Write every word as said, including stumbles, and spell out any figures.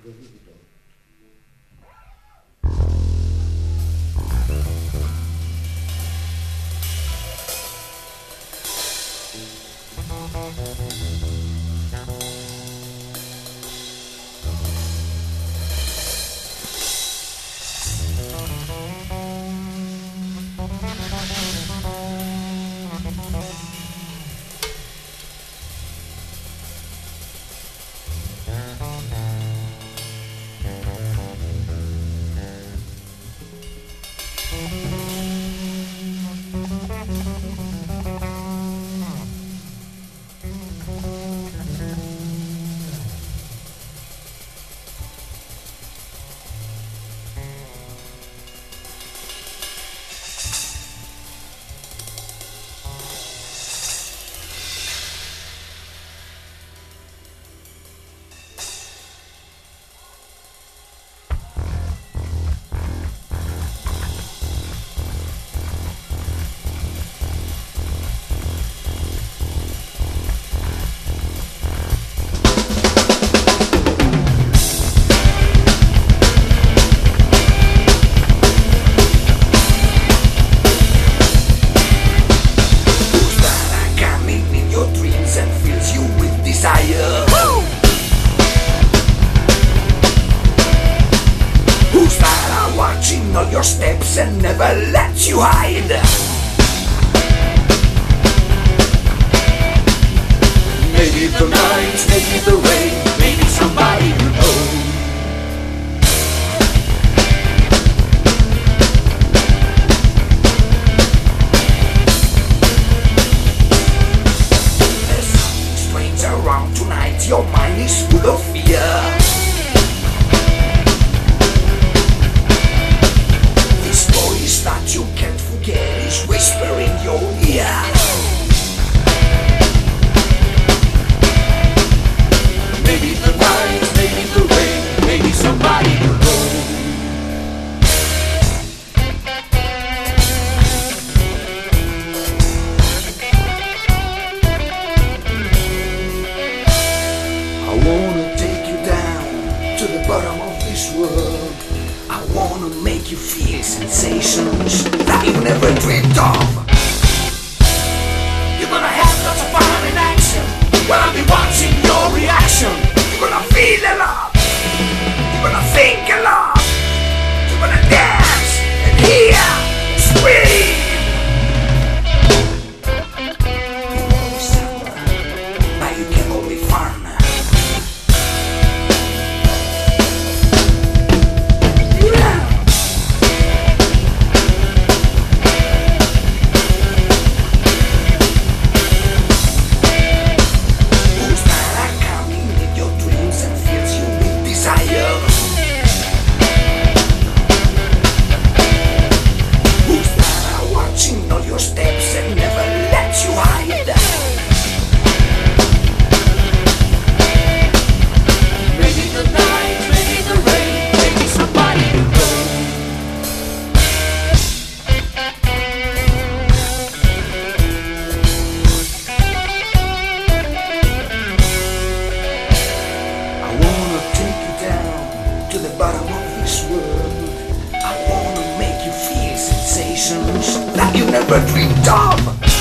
All your steps and never let you hide. Maybe the night, maybe the rain, maybe somebody you know. There's something strange around tonight. Your mind is full of fear. That you can't forget is whispering in your ear. Maybe the night, maybe the rain, maybe somebody you know. I wanna take you down to the bottom of this world. I wanna make you feel sensations that you never dreamed of. You're gonna have lots of fun in action while I'll be watching your reaction. You're gonna feel a lot. You're gonna think a lot. You're gonna dance and hear, scream. You will suffer, but you can all be fun. That you never dreamed of.